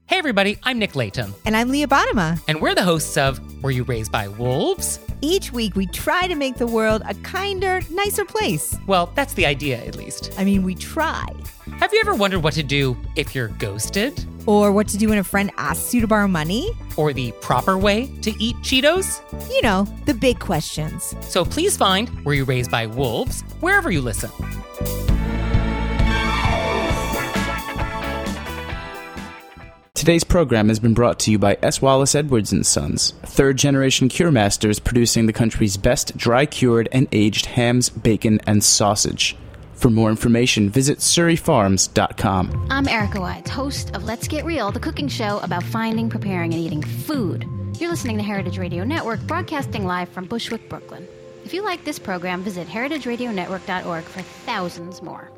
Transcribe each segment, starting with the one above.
Hey everybody, I'm Nick Latham. And I'm Leah Bottima. And we're the hosts of Were You Raised by Wolves? Each week we try to make the world a kinder, nicer place. Well, that's the idea, at least. I mean, we try. Have you ever wondered what to do if you're ghosted? Or what to do when a friend asks you to borrow money? Or the proper way to eat Cheetos? You know, the big questions. So please find Were You Raised by Wolves wherever you listen. Today's program has been brought to you by S. Wallace Edwards & Sons, third-generation cure masters producing the country's best dry-cured and aged hams, bacon, and sausage. For more information, visit surreyfarms.com. I'm Erica Wides, host of Let's Get Real, the cooking show about finding, preparing, and eating food. You're listening to Heritage Radio Network, broadcasting live from Bushwick, Brooklyn. If you like this program, visit heritageradionetwork.org for thousands more.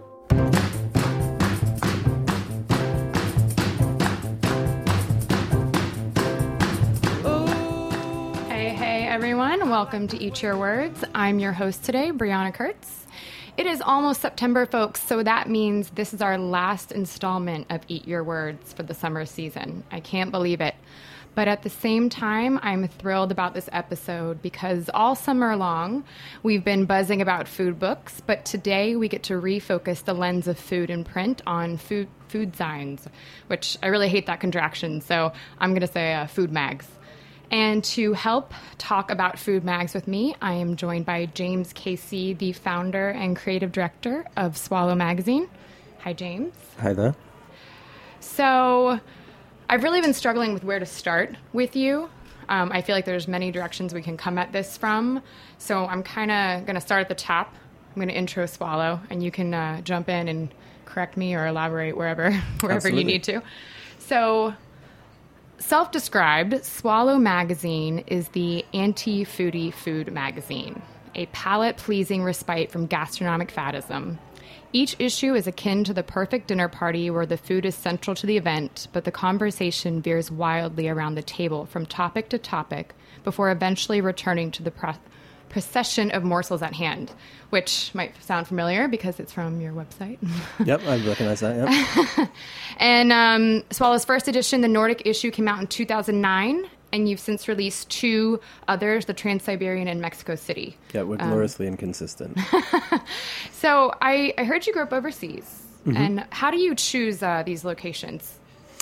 Hey everyone, welcome to Eat Your Words. I'm your host today, Brianna Kurtz. It is almost September, folks, so that means this is our last installment of Eat Your Words for the summer season. I can't believe it. But at the same time, I'm thrilled about this episode because all summer long, we've been buzzing about food books, but today we get to refocus the lens of food in print on food signs, which I really hate that contraction, so I'm going to say food mags. And to help talk about food mags with me, I am joined by James Casey, the founder and creative director of Swallow Magazine. Hi, James. Hi there. So I've really been struggling with where to start with you. I feel like there's many directions we can come at this from. So I'm kind of going to start at the top. I'm going to intro Swallow, and you can jump in and correct me or elaborate wherever you need to. So self-described, Swallow Magazine is the anti-foodie food magazine, a palate-pleasing respite from gastronomic faddism. Each issue is akin to the perfect dinner party where the food is central to the event, but the conversation veers wildly around the table from topic to topic before eventually returning to the procession of morsels at hand, which might sound familiar because it's from your website. Yep, I recognize that, yep. And Swallow's first edition, the Nordic issue, came out in 2009, and you've since released two others, the Trans-Siberian and Mexico City. Yeah, we're gloriously inconsistent. So I heard you grew up overseas, and how do you choose these locations?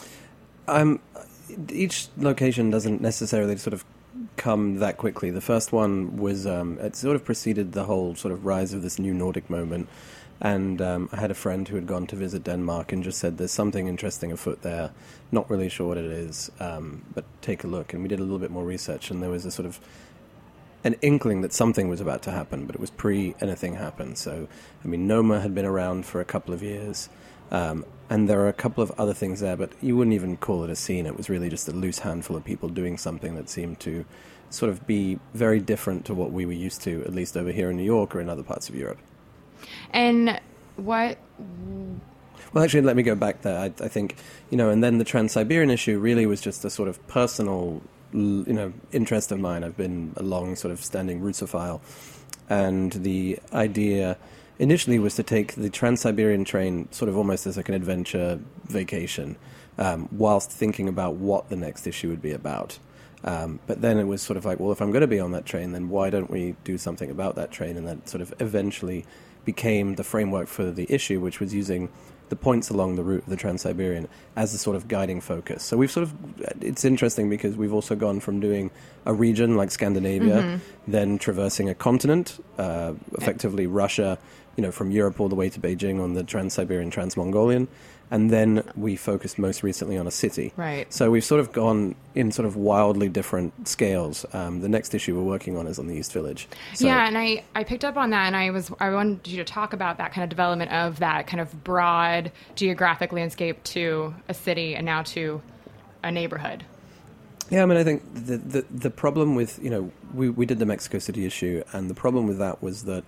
Each location doesn't necessarily sort of come that quickly. The first one was, it sort of preceded the whole sort of rise of this new Nordic moment. And I had a friend who had gone to visit Denmark and just said, there's something interesting afoot there. Not really sure what it is, but take a look. And we did a little bit more research, and there was a sort of an inkling that something was about to happen, but it was pre-anything happened. So, I mean, Noma had been around for a couple of years, and there are a couple of other things there, but you wouldn't even call it a scene. It was really just a loose handful of people doing something that seemed to sort of be very different to what we were used to, at least over here in New York or in other parts of Europe. And what... Well, actually, let me go back there. I think, and then the Trans-Siberian issue really was just a sort of personal, interest of mine. I've been a long sort of standing Russophile, and the idea initially was to take the Trans-Siberian train sort of almost as like an adventure vacation, whilst thinking about what the next issue would be about. But then it was sort of like, well, if I'm going to be on that train, then why don't we do something about that train? And that sort of eventually became the framework for the issue, which was using the points along the route of the Trans-Siberian as a sort of guiding focus. So we've it's interesting because we've also gone from doing a region like Scandinavia, then traversing a continent, effectively Russia, from Europe all the way to Beijing on the Trans-Siberian, Trans-Mongolian, and then we focused most recently on a city. Right. So we've sort of gone in sort of wildly different scales. The next issue we're working on is on the East Village. So, yeah, and I picked up on that, and I wanted you to talk about that kind of development of that kind of broad geographic landscape to a city and now to a neighborhood. Yeah, I mean, I think the problem with, we did the Mexico City issue, and the problem with that was that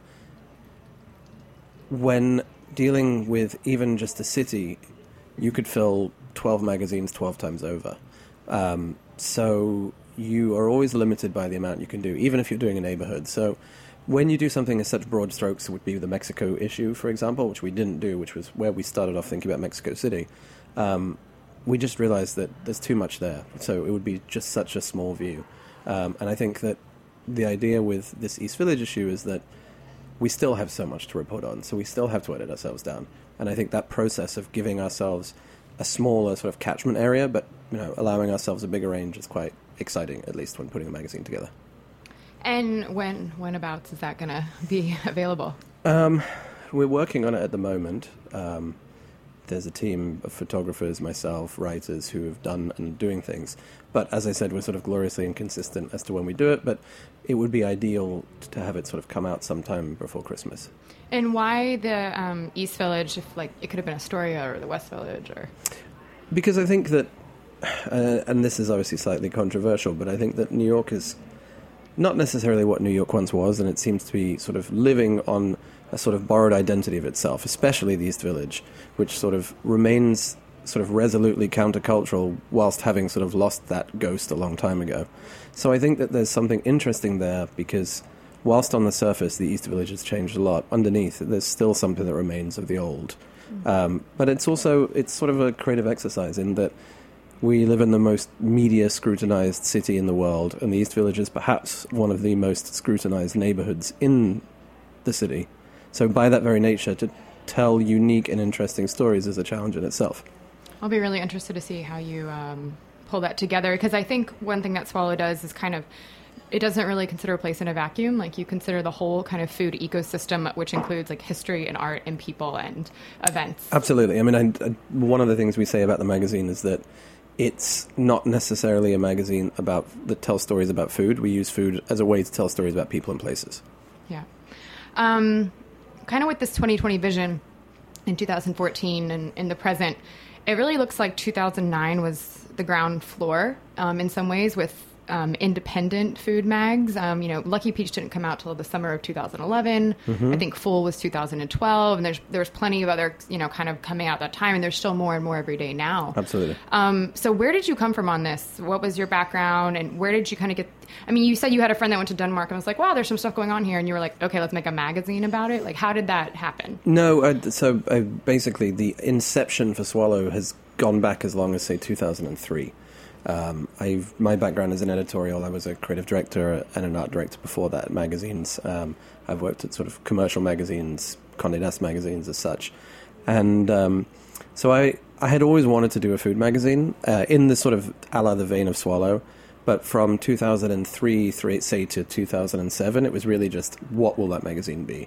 when dealing with even just a city, you could fill 12 magazines 12 times over. So you are always limited by the amount you can do, even if you're doing a neighborhood. So when you do something in such broad strokes, it would be the Mexico issue, for example, which we didn't do, which was where we started off thinking about Mexico City. we just realized that there's too much there. So it would be just such a small view. And I think that the idea with this East Village issue is that we still have so much to report on, so we still have to edit ourselves down. And I think that process of giving ourselves a smaller sort of catchment area, but allowing ourselves a bigger range is quite exciting, at least when putting the magazine together. And whenabouts is that going to be available? We're working on it at the moment. There's a team of photographers, myself, writers who have done and doing things. But as I said, we're sort of gloriously inconsistent as to when we do it, but it would be ideal to have it sort of come out sometime before Christmas. And why the East Village, if it could have been Astoria or the West Village? Or Because I think that, and this is obviously slightly controversial, but I think that New York is not necessarily what New York once was, and it seems to be sort of living on a sort of borrowed identity of itself, especially the East Village, which sort of remains sort of resolutely countercultural whilst having sort of lost that ghost a long time ago. So I think that there's something interesting there, because whilst on the surface the East Village has changed a lot, underneath there's still something that remains of the old. But it's sort of a creative exercise in that we live in the most media scrutinized city in the world, and the East Village is perhaps one of the most scrutinized neighborhoods in the city. So by that very nature, to tell unique and interesting stories is a challenge in itself. I'll be really interested to see how you pull that together, because I think one thing that Swallow does is kind of, it doesn't really consider a place in a vacuum. Like, you consider the whole kind of food ecosystem, which includes like history and art and people and events. Absolutely. I mean, one of the things we say about the magazine is that it's not necessarily a magazine that tells stories about food. We use food as a way to tell stories about people and places. Yeah. Kind of with this 2020 vision in 2014 and in the present, it really looks like 2009 was the ground floor in some ways, with independent food mags. Lucky Peach didn't come out till the summer of 2011. I think Full was 2012, and there's plenty of other, kind of coming out that time, and there's still more and more every day now. Absolutely. So where did you come from on this? What was your background, and where did you kind of get... I mean, you said you had a friend that went to Denmark and was like, wow, there's some stuff going on here, and you were like, okay, let's make a magazine about it. Like, how did that happen? No, basically the inception for Swallow has gone back as long as, say, 2003. My background is in editorial. I was a creative director and an art director before that at magazines. I've worked at sort of commercial magazines, Condé Nast magazines as such. And so I had always wanted to do a food magazine in the sort of a la the vein of Swallow. But from 2003, say, to 2007, it was really just, what will that magazine be?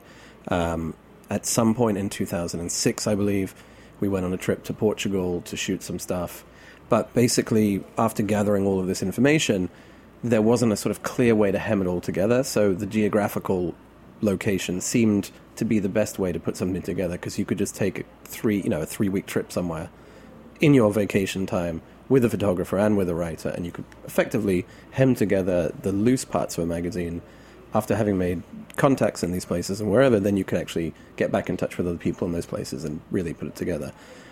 At some point in 2006, I believe, we went on a trip to Portugal to shoot some stuff. But basically, after gathering all of this information, there wasn't a sort of clear way to hem it all together. So the geographical location seemed to be the best way to put something together, because you could just take a 3-week trip somewhere in your vacation time with a photographer and with a writer, and you could effectively hem together the loose parts of a magazine. After having made contacts in these places and wherever, then you could actually get back in touch with other people in those places and really put it together.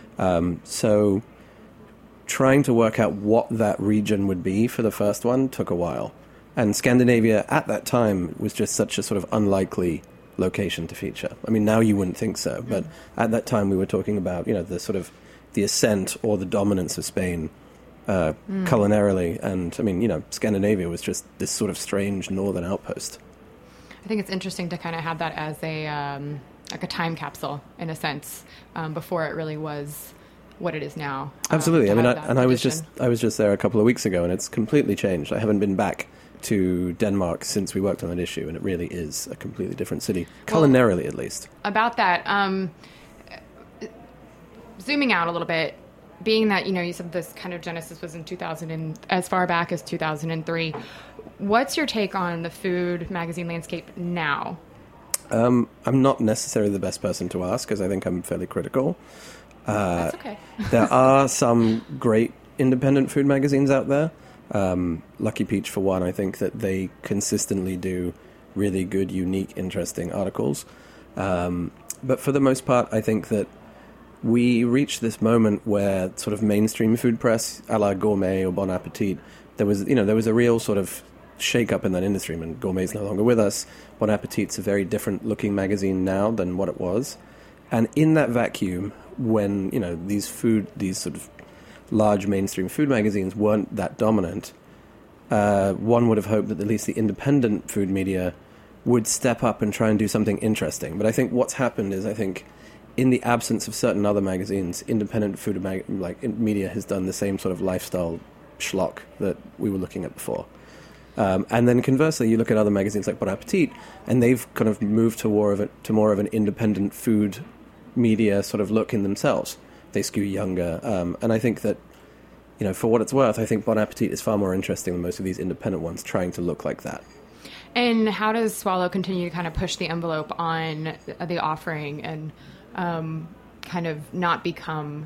So trying to work out what that region would be for the first one took a while. And Scandinavia at that time was just such a sort of unlikely location to feature. I mean, now you wouldn't think so, but at that time we were talking about, the sort of the ascent or the dominance of Spain culinarily. And I mean, Scandinavia was just this sort of strange northern outpost. I think it's interesting to kind of have that as a like a time capsule in a sense, before it really was what it is now. Absolutely. I was just there a couple of weeks ago, and it's completely changed. I haven't been back to Denmark since we worked on that issue, and it really is a completely different city, culinarily at least. About that, zooming out a little bit, being that, you said this kind of genesis was in 2000 and as far back as 2003, what's your take on the food magazine landscape now? I'm not necessarily the best person to ask, because I think I'm fairly critical. That's okay. There are some great independent food magazines out there. Lucky Peach, for one, I think that they consistently do really good, unique, interesting articles. But for the most part, I think that we reached this moment where sort of mainstream food press, a la Gourmet or Bon Appetit, there was a real sort of shake-up in that industry. I mean, Gourmet's no longer with us. Bon Appetit's a very different-looking magazine now than what it was. And in that vacuum, when, these sort of large mainstream food magazines weren't that dominant, one would have hoped that at least the independent food media would step up and try and do something interesting. But I think what's happened is, I think, in the absence of certain other magazines, independent food media has done the same sort of lifestyle schlock that we were looking at before. And then conversely, you look at other magazines like Bon Appetit, and they've kind of moved to more of an independent food media sort of look in themselves. They skew younger. And I think that, for what it's worth, I think Bon Appetit is far more interesting than most of these independent ones trying to look like that. And how does Swallow continue to kind of push the envelope on the offering and kind of not become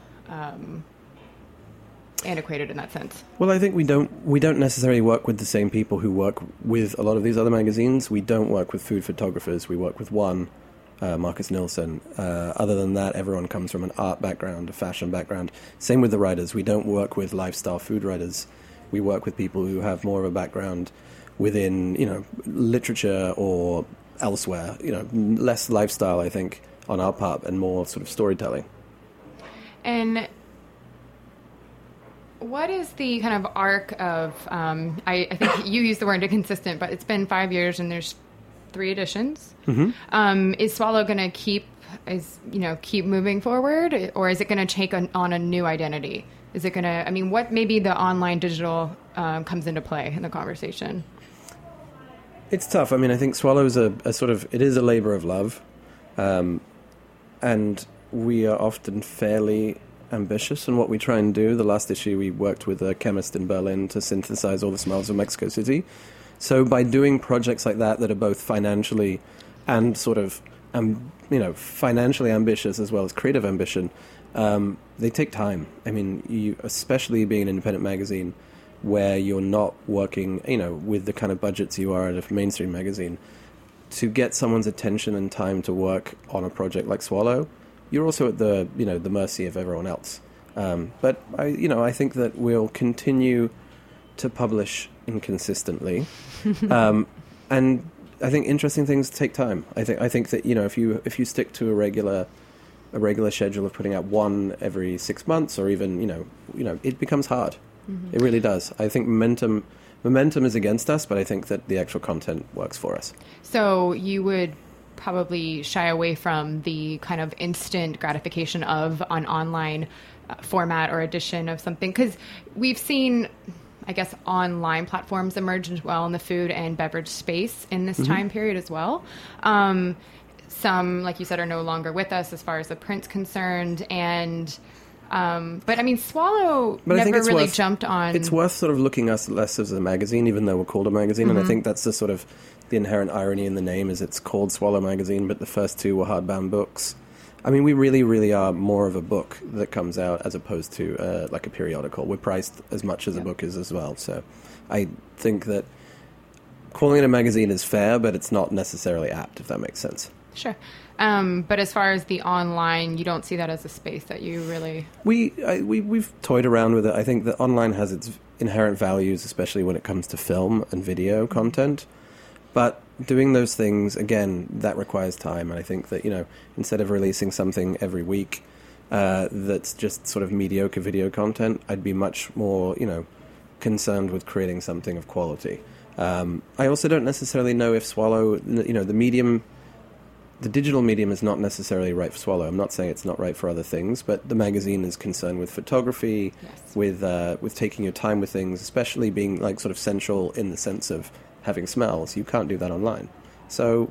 antiquated in that sense? Well, I think we don't necessarily work with the same people who work with a lot of these other magazines. We don't work with food photographers. We work with one, Marcus Nilsson. Other than that, everyone comes from an art background, a fashion background. Same with the writers. We don't work with lifestyle food writers. We work with people who have more of a background within, literature or elsewhere. Less lifestyle, I think, on our part, and more sort of storytelling. And what is the kind of arc of, I think you used the word inconsistent, but it's been 5 years and there's 3 editions. Mm-hmm. Is Swallow going to keep moving forward, or is it going to take on a new identity? Is it going to, what maybe the online digital comes into play in the conversation? It's tough. I think Swallow is it is a labor of love. And we are often fairly ambitious in what we try and do. The last issue, we worked with a chemist in Berlin to synthesize all the smells of Mexico City. So by doing projects like that are both financially and sort of, financially ambitious as well as creative ambition, they take time. You, especially being an independent magazine where you're not working, with the kind of budgets you are at a mainstream magazine, to get someone's attention and time to work on a project like Swallow, you're also at the mercy of everyone else. But I think that we'll continue to publish inconsistently, and I think interesting things take time. I think that if you stick to a regular schedule of putting out one every 6 months, or even it becomes hard. Mm-hmm. It really does. I think momentum is against us, but I think that the actual content works for us. So you would probably shy away from the kind of instant gratification of an online format or edition of something, because we've seen, I guess, online platforms emerge as well in the food and beverage space in this time period as well. Some, like you said, are no longer with us as far as the print's concerned, and but Swallow never really jumped on. It's worth sort of looking us less as a magazine, even though we're called a magazine. Mm-hmm. And I think that's the sort of the inherent irony in the name, is it's called Swallow Magazine, but the first 2 were hardbound books. We really, really are more of a book that comes out as opposed to like a periodical. We're priced as much as a book is as well. So I think that calling it a magazine is fair, but it's not necessarily apt, if that makes sense. Sure. But as far as the online, you don't see that as a space that you really... We've toyed around with it. I think that online has its inherent values, especially when it comes to film and video content. But doing those things, again, that requires time. And I think that, instead of releasing something every week that's just sort of mediocre video content, I'd be much more, concerned with creating something of quality. I also don't necessarily know if Swallow, the digital medium is not necessarily right for Swallow. I'm not saying it's not right for other things, but the magazine is concerned with photography, with taking your time with things, especially being like sort of central in the sense of having smells. You can't do that online. So,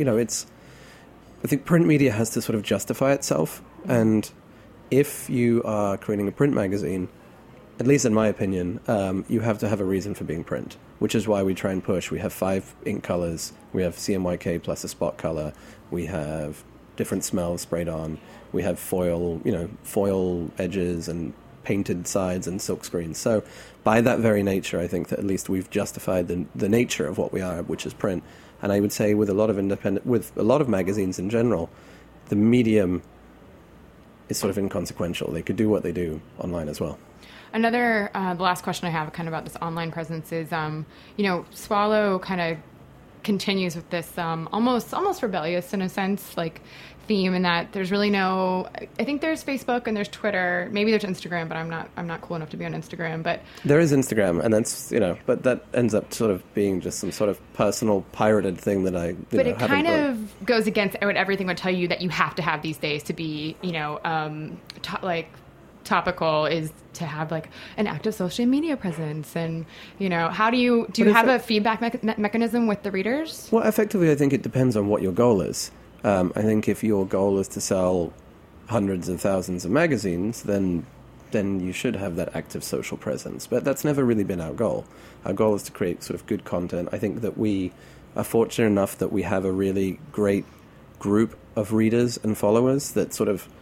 I think print media has to sort of justify itself. And if you are creating a print magazine, at least in my opinion, you have to have a reason for being print, which is why we try and push. We have 5 ink colors. We have CMYK plus a spot color. We have different smells sprayed on. We have foil edges and painted sides and silk screens. So by that very nature, I think that at least we've justified the nature of what we are, which is print. And I would say with a lot of magazines in general, the medium is sort of inconsequential. They could do what they do online as well. Another, the last question I have kind of about this online presence is, Swallow kind of continues with this almost rebellious, in a sense, like theme in that there's really no. I think there's Facebook and there's Twitter. Maybe there's Instagram, but I'm not cool enough to be on Instagram. But there is Instagram, and that's but that ends up sort of being just some sort of personal pirated thing that I. But it kind of goes against what everything would tell you that you have to have these days to be, topical is to have like an active social media presence. And how do you have a feedback mechanism with the readers? Well, effectively, I think it depends on what your goal is. I think if your goal is to sell hundreds of thousands of magazines, then you should have that active social presence. But that's never really been our goal. Our goal is to create sort of good content. I think that we are fortunate enough that we have a really great group of readers and followers that sort of,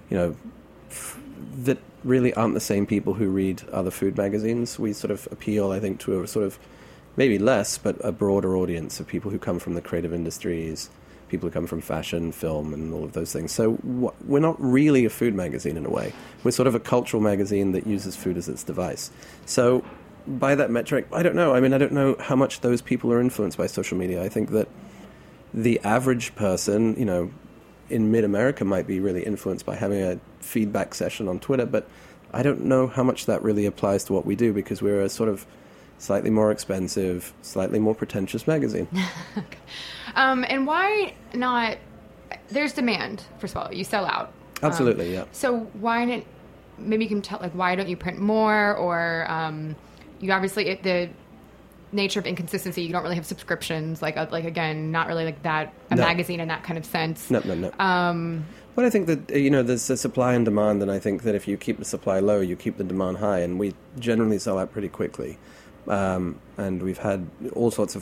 that really aren't the same people who read other food magazines. We sort of appeal, I think, to a sort of, maybe less, but a broader audience of people who come from the creative industries, people who come from fashion, film, and all of those things. So we're not really a food magazine in a way. We're sort of a cultural magazine that uses food as its device. So by that metric, I don't know. I mean, I don't know how much those people are influenced by social media. I think that the average person, in mid-America might be really influenced by having a feedback session on Twitter, but I don't know how much that really applies to what we do because we're a sort of slightly more expensive, slightly more pretentious magazine. Okay. And why not? There's demand for Swallow. You sell out. Absolutely, yeah. So why didn't? Maybe you can tell, why don't you print more? Or you obviously the nature of inconsistency. You don't really have subscriptions. Again, not really like that magazine in that kind of sense. No. But I think that there's a supply and demand, and I think that if you keep the supply low, you keep the demand high, and we generally sell out pretty quickly. And we've had all sorts of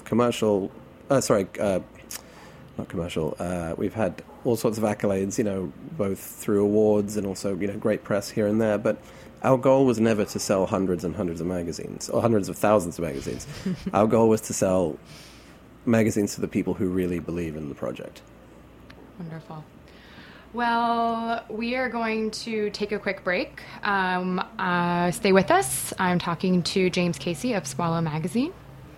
we've had all sorts of accolades, both through awards and also, great press here and there. But our goal was never to sell hundreds and hundreds of magazines or hundreds of thousands of magazines. Our goal was to sell magazines to the people who really believe in the project. Wonderful. Well, we are going to take a quick break. Stay with us. I'm talking to James Casey of Swallow Magazine.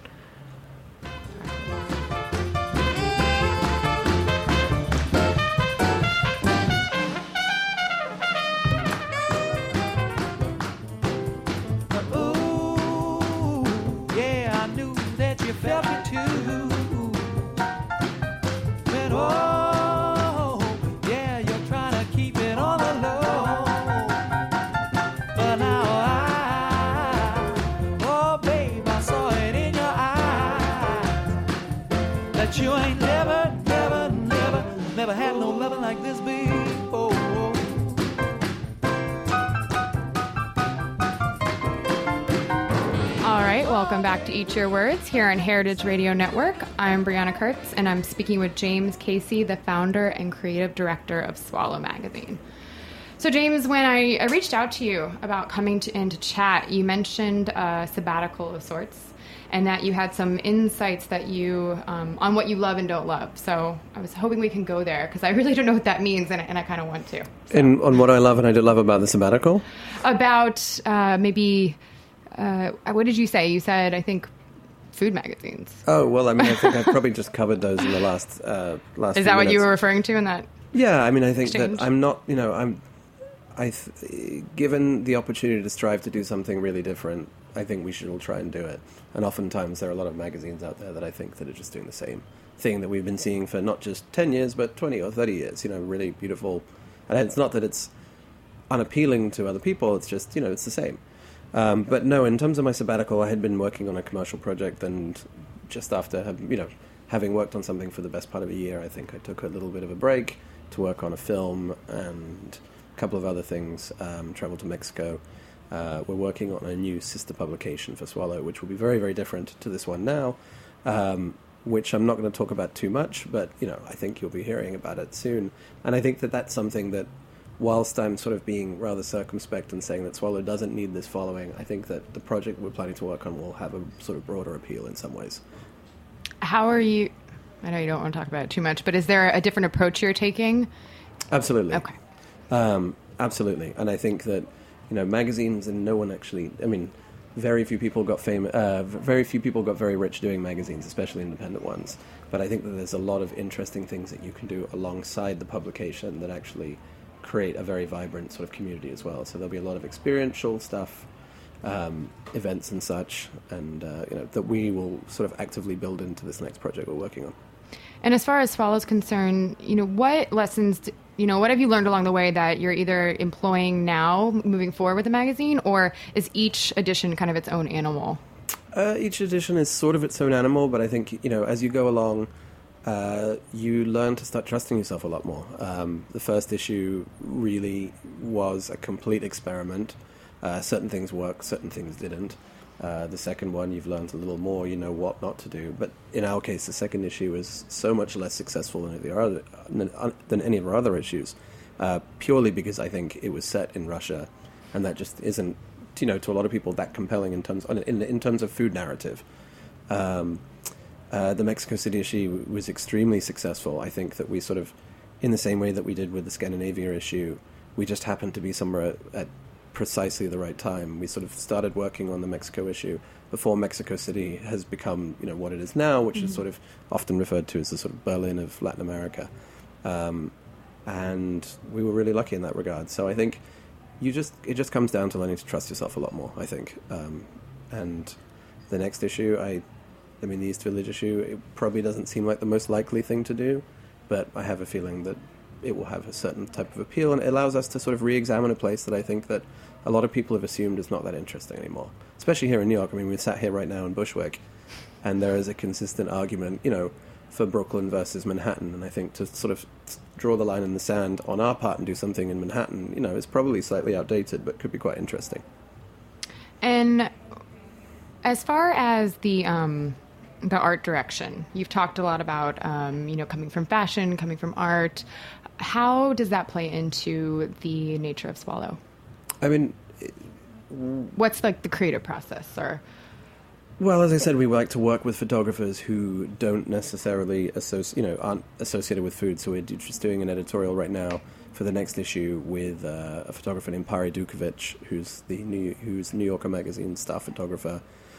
Welcome back to Eat Your Words here on Heritage Radio Network. I'm Brianna Kurtz, and I'm speaking with James Casey, the founder and creative director of Swallow Magazine. So, James, when I reached out to you about coming in to chat, you mentioned a sabbatical of sorts, and that you had some insights that you on what you love and don't love. So I was hoping we can go there, because I really don't know what that means, and I kind of want to. So. On what I love and I don't love about the sabbatical? About maybe... what did you say? You said, I think, food magazines. Oh, well, I mean, I think I've probably just covered those in the last Is that what minutes. You were referring to in that? Yeah, I mean, I think exchange? That I'm not, given the opportunity to strive to do something really different, I think we should all try and do it. And oftentimes there are a lot of magazines out there that I think that are just doing the same thing that we've been seeing for not just 10 years, but 20 or 30 years, really beautiful. And it's not that it's unappealing to other people, it's just, it's the same. But no, in terms of my sabbatical, I had been working on a commercial project, and just after, having worked on something for the best part of a year, I think I took a little bit of a break to work on a film and a couple of other things, traveled to Mexico. We're working on a new sister publication for Swallow, which will be very, very different to this one now, which I'm not going to talk about too much, but, I think you'll be hearing about it soon. And I think that that's something that, whilst I'm sort of being rather circumspect and saying that Swallow doesn't need this following, I think that the project we're planning to work on will have a sort of broader appeal in some ways. How are you... I know you don't want to talk about it too much, but is there a different approach you're taking? Absolutely. Okay. Absolutely. And I think that, magazines, and no one actually... I mean, very few people got very few people got very rich doing magazines, especially independent ones. But I think that there's a lot of interesting things that you can do alongside the publication that actually create a very vibrant sort of community as well. So there'll be a lot of experiential stuff, events and such, and that we will sort of actively build into this next project we're working on. And as far as Swallow's concerned, what lessons, what have you learned along the way that you're either employing now, moving forward with the magazine, or is each edition kind of its own animal? Each edition is sort of its own animal, but I think, as you go along, you learn to start trusting yourself a lot more. The first issue really was a complete experiment. Certain things worked, certain things didn't. The second one, you've learned a little more, you know what not to do. But in our case, the second issue is so much less successful than any of our other issues, purely because I think it was set in Russia, and that just isn't, to a lot of people, that compelling in terms of food narrative. The Mexico City issue was extremely successful. I think that we sort of, in the same way that we did with the Scandinavia issue, we just happened to be somewhere at precisely the right time. We sort of started working on the Mexico issue before Mexico City has become, what it is now, which is sort of often referred to as the sort of Berlin of Latin America. And we were really lucky in that regard. So I think it just comes down to learning to trust yourself a lot more, I think. And the next issue, the East Village issue, it probably doesn't seem like the most likely thing to do, but I have a feeling that it will have a certain type of appeal, and it allows us to sort of re-examine a place that I think that a lot of people have assumed is not that interesting anymore, especially here in New York. I mean, we're sat here right now in Bushwick, and there is a consistent argument, for Brooklyn versus Manhattan, and I think to sort of draw the line in the sand on our part and do something in Manhattan, is probably slightly outdated, but could be quite interesting. And as far as the art direction, you've talked a lot about, coming from fashion, coming from art. How does that play into the nature of Swallow? I mean, what's like the creative process, or? Well, as I said, we like to work with photographers who don't necessarily aren't associated with food. So we're just doing an editorial right now for the next issue with a photographer named Pari Dukovic, who's New Yorker magazine star photographer.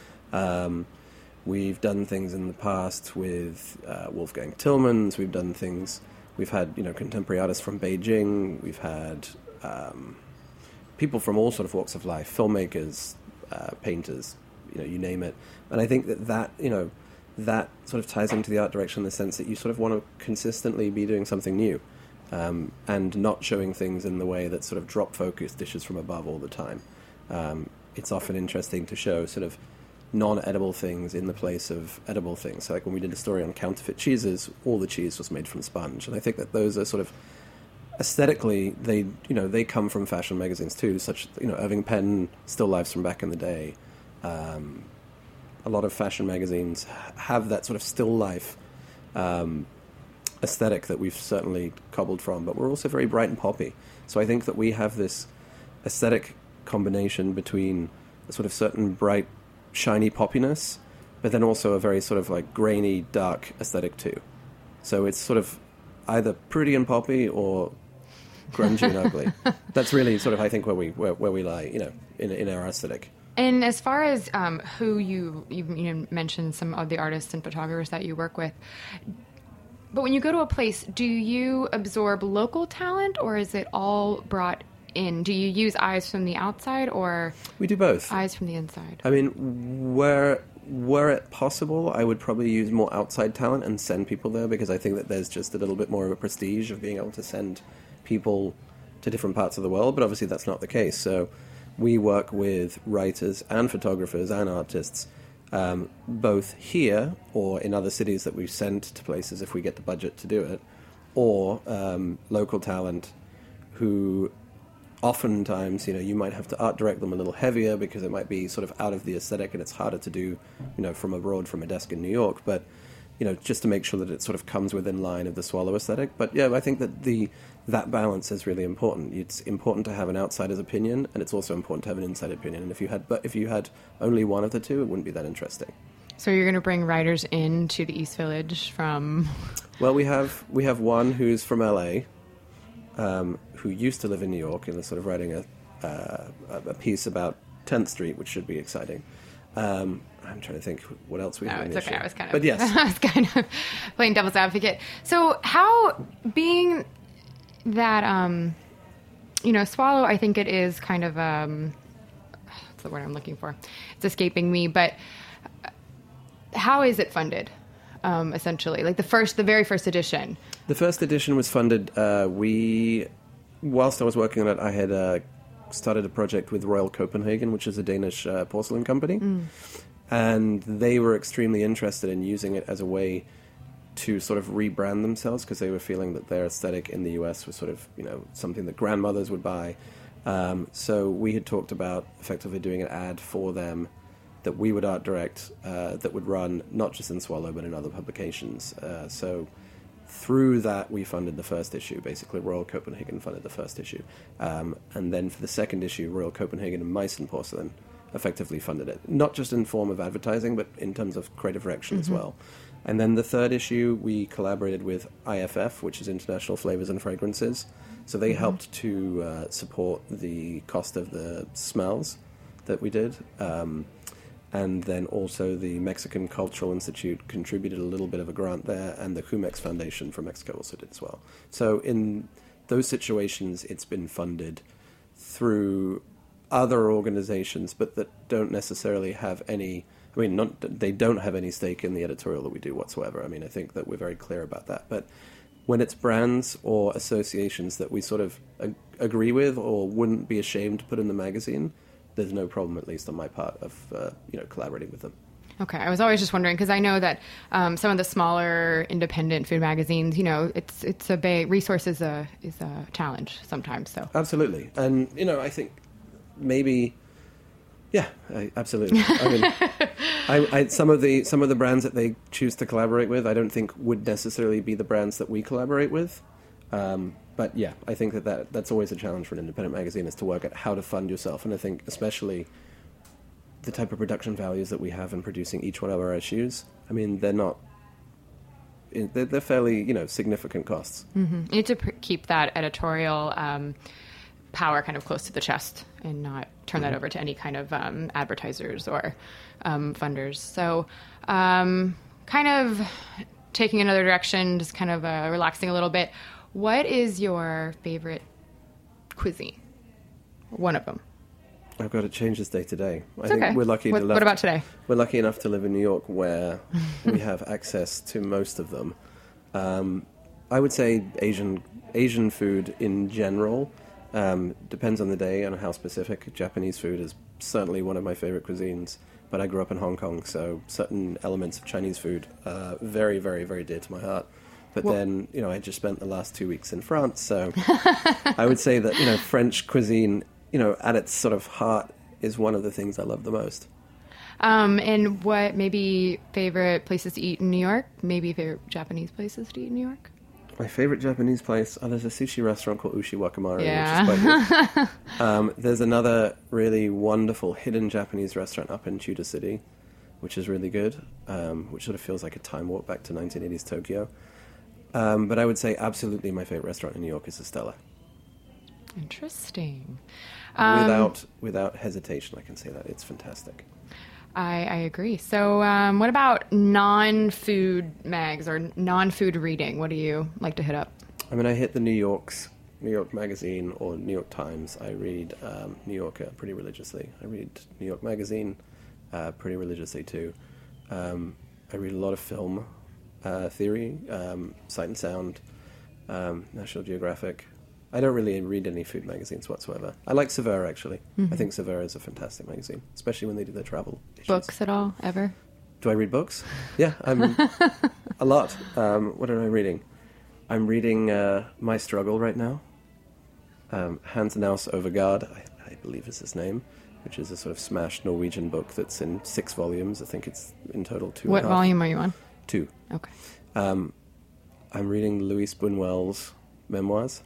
We've done things in the past with Wolfgang Tillmans. We've had contemporary artists from Beijing. We've had people from all sort of walks of life, filmmakers, painters, you name it. And I think that sort of ties into the art direction in the sense that you sort of want to consistently be doing something new, and not showing things in the way that sort of drop focus dishes from above all the time. It's often interesting to show sort of non-edible things in the place of edible things. So like when we did a story on counterfeit cheeses, all the cheese was made from sponge. And I think that those are sort of aesthetically, they come from fashion magazines too, such, Irving Penn, still lifes from back in the day. A lot of fashion magazines have that sort of still life aesthetic that we've certainly cobbled from, but we're also very bright and poppy. So I think that we have this aesthetic combination between a sort of certain bright, shiny poppiness, but then also a very sort of like grainy, dark aesthetic too. So it's sort of either pretty and poppy or grungy and ugly. That's really sort of, I think, where we lie, in our aesthetic. And as far as who you mentioned some of the artists and photographers that you work with, but when you go to a place, do you absorb local talent, or is it all brought in? Do you use eyes from the outside, or we do both? Eyes from the inside. I mean, were it possible, I would probably use more outside talent and send people there, because I think that there's just a little bit more of a prestige of being able to send people to different parts of the world. But obviously, that's not the case. So we work with writers and photographers and artists, both here or in other cities that we've sent to places if we get the budget to do it, or local talent who oftentimes, you might have to art direct them a little heavier because it might be sort of out of the aesthetic and it's harder to do, from abroad from a desk in New York. But, just to make sure that it sort of comes within line of the Swallow aesthetic. But yeah, I think that that balance is really important. It's important to have an outsider's opinion, and it's also important to have an inside opinion. And if you had only one of the two, it wouldn't be that interesting. So you're going to bring writers into the East Village from? Well, we have one who's from LA, who used to live in New York and is sort of writing a piece about 10th Street, which should be exciting. I'm trying to think what else we have. No, it's okay. I was kind of, but yes, I was kind of playing devil's advocate. So, how being that Swallow, I think it is kind of what's the word I'm looking for? It's escaping me. But how is it funded? Essentially, like the very first edition. The first edition was funded. Whilst I was working on it, I had started a project with Royal Copenhagen, which is a Danish porcelain company. And they were extremely interested in using it as a way to sort of rebrand themselves, because they were feeling that their aesthetic in the US was sort of, something that grandmothers would buy. So we had talked about effectively doing an ad for them that we would art direct, that would run not just in Swallow but in other publications. So through that, we funded the first issue. Basically, Royal Copenhagen funded the first issue. And then for the second issue, Royal Copenhagen and Meissen Porcelain effectively funded it. Not just in form of advertising, but in terms of creative direction as well. And then the third issue, we collaborated with IFF, which is International Flavors and Fragrances. So they helped to support the cost of the smells that we did. And then also the Mexican Cultural Institute contributed a little bit of a grant there, and the Jumex Foundation from Mexico also did as well. So in those situations, it's been funded through other organizations, but that don't necessarily have any... they don't have any stake in the editorial that we do whatsoever. I think that we're very clear about that. But when it's brands or associations that we sort of agree with or wouldn't be ashamed to put in the magazine, there's no problem, at least on my part, of collaborating with them. Okay, I was always just wondering, because I know that some of the smaller independent food magazines, it's a big resource is a challenge sometimes. So absolutely, and I think maybe, yeah, absolutely. I some of the brands that they choose to collaborate with, I don't think would necessarily be the brands that we collaborate with. But yeah, I think that's always a challenge for an independent magazine, is to work out how to fund yourself. And I think especially the type of production values that we have in producing each one of our issues, they're fairly, significant costs. Mm-hmm. You need to keep that editorial power kind of close to the chest and not turn that over to any kind of advertisers or funders. So kind of taking another direction, just kind of relaxing a little bit. What is your favorite cuisine? One of them. I've got to change this day to day. I think we're lucky. What about today? We're lucky enough to live in New York, where we have access to most of them. I would say Asian food in general depends on the day and how specific. Japanese food is certainly one of my favorite cuisines. But I grew up in Hong Kong, so certain elements of Chinese food are very, very, very dear to my heart. But then, I just spent the last 2 weeks in France, so I would say that, French cuisine, at its sort of heart is one of the things I love the most. And what maybe favorite places to eat in New York? Maybe favorite Japanese places to eat in New York? My favorite Japanese place, there's a sushi restaurant called Ushi Wakamaru, yeah. which is quite good. There's another really wonderful hidden Japanese restaurant up in Tudor City, which is really good, which sort of feels like a time warp back to 1980s Tokyo. But I would say absolutely my favorite restaurant in New York is Estella. Interesting. Without hesitation, I can say that. It's fantastic. I agree. So what about non-food mags or non-food reading? What do you like to hit up? I hit the New York Magazine or New York Times. I read New Yorker pretty religiously. I read New York Magazine pretty religiously too. I read a lot of film theory, Sight and Sound, National Geographic. I don't really read any food magazines whatsoever. I like Saveur, actually. Mm-hmm. I think Saveur is a fantastic magazine, especially when they do their travel issues. Books at all, ever? Do I read books? Yeah, a lot. What am I reading? I'm reading My Struggle right now. Hans Naus Overgaard, I believe is his name, which is a sort of smashed Norwegian book that's in 6 volumes. I think it's in total 2.5. What volume are you on? 2. Okay. I'm reading Louis Buñuel's memoirs.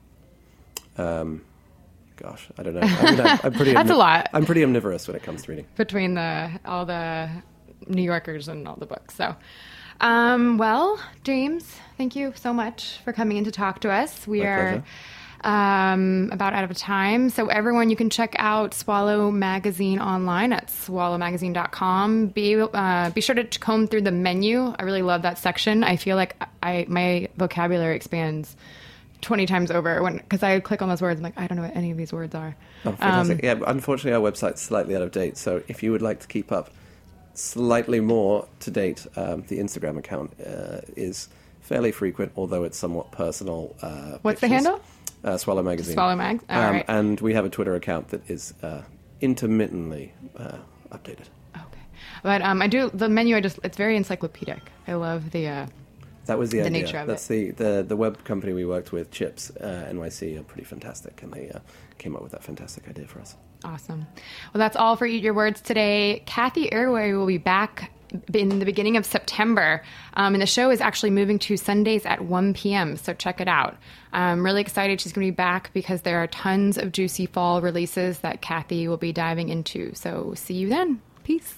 Gosh, I don't know. I'm pretty That's a lot. I'm pretty omnivorous when it comes to reading. Between all the New Yorkers and all the books. So, well, James, thank you so much for coming in to talk to us. We My are pleasure. about out of time. So everyone, you can check out Swallow Magazine online at swallowmagazine.com. Be sure to comb through the menu. I really love that section. I feel like my vocabulary expands 20 times over because I click on those words. I'm like, I don't know what any of these words are. Oh, fantastic. Yeah, unfortunately, our website's slightly out of date. So if you would like to keep up slightly more to date, the Instagram account is fairly frequent, although it's somewhat personal. What's the handle? Swallow Magazine. Swallow Mag. All right. And we have a Twitter account that is intermittently updated. Okay. But I do the menu. It's very encyclopedic. I love the. That was the idea. Nature of That's the web company we worked with, Chips NYC, are pretty fantastic, and they came up with that fantastic idea for us. Awesome. Well, that's all for Eat Your Words today. Cathy Erway will be back in the beginning of September, and the show is actually moving to Sundays at 1 p.m., so check it out. I'm really excited she's going to be back because there are tons of juicy fall releases that Cathy will be diving into. So see you then. Peace.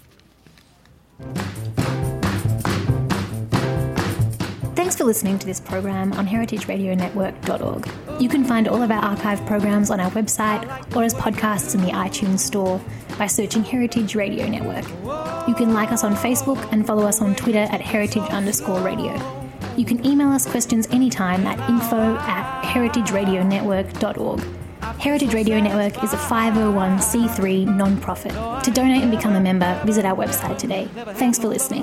Thanks for listening to this program on heritageradionetwork.org. You can find all of our archive programs on our website or as podcasts in the iTunes store by searching Heritage Radio Network. You can like us on Facebook and follow us on Twitter at heritage_radio. You can email us questions anytime at info@heritageradionetwork.org. Heritage Radio Network is a 501c3 non-profit. To donate and become a member, visit our website today. Thanks for listening.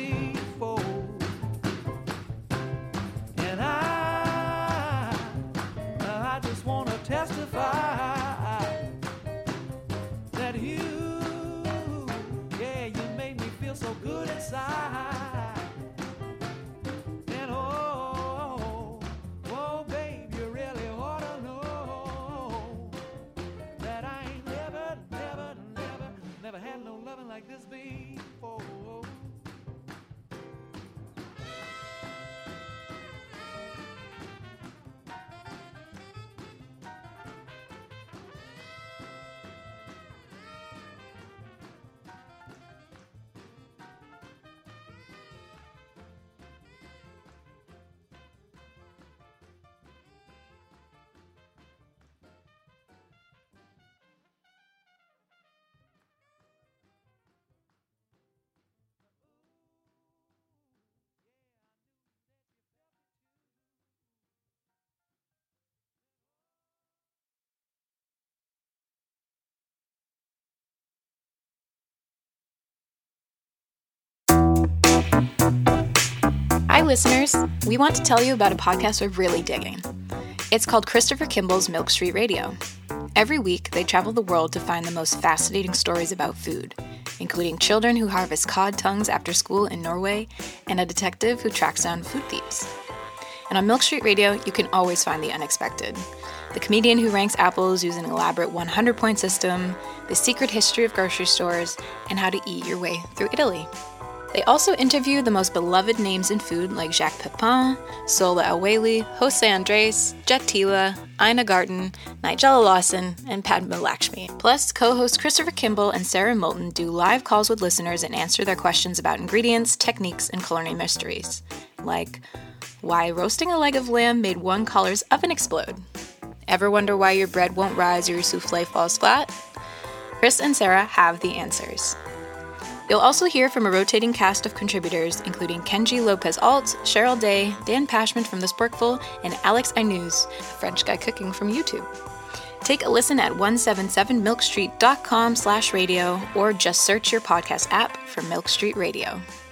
Hi listeners, we want to tell you about a podcast we're really digging. It's called Christopher Kimball's Milk Street Radio. Every week, they travel the world to find the most fascinating stories about food, including children who harvest cod tongues after school in Norway and a detective who tracks down food thieves. And on Milk Street Radio, you can always find the unexpected. The comedian who ranks apples using an elaborate 100-point system, the secret history of grocery stores, and how to eat your way through Italy. They also interview the most beloved names in food like Jacques Pepin, Sola El-Waylly, Jose Andres, Jet Tila, Ina Garten, Nigella Lawson, and Padma Lakshmi. Plus, co-hosts Christopher Kimball and Sarah Moulton do live calls with listeners and answer their questions about ingredients, techniques, and culinary mysteries. Like, why roasting a leg of lamb made one caller's oven explode? Ever wonder why your bread won't rise or your souffle falls flat? Chris and Sarah have the answers. You'll also hear from a rotating cast of contributors, including Kenji Lopez-Alt, Cheryl Day, Dan Pashman from The Sporkful, and Alex Aynuz, a French guy cooking from YouTube. Take a listen at 177milkstreet.com/radio or just search your podcast app for Milk Street Radio.